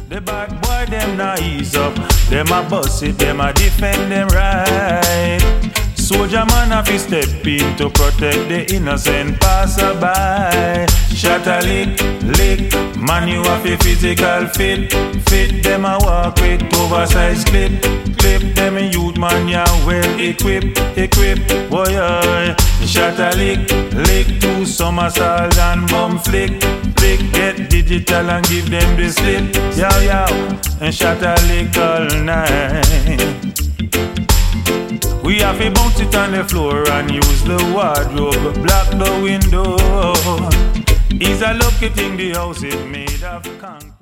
The bad boy, them not ease up. Them a bust it, them a defend them right. Soldier man have to step in to protect the innocent passerby. Shot a lick, man you have a physical fit. Fit them a walk with oversized clip. Them a youth man ya well equipped. Boy, shot a lick to some assault and bomb flick. Get digital and give them the slip. Yo, and shot a lick all night. We have to bounce it on the floor and use the wardrobe, block the window. It's a lucky thing the house is made of concrete.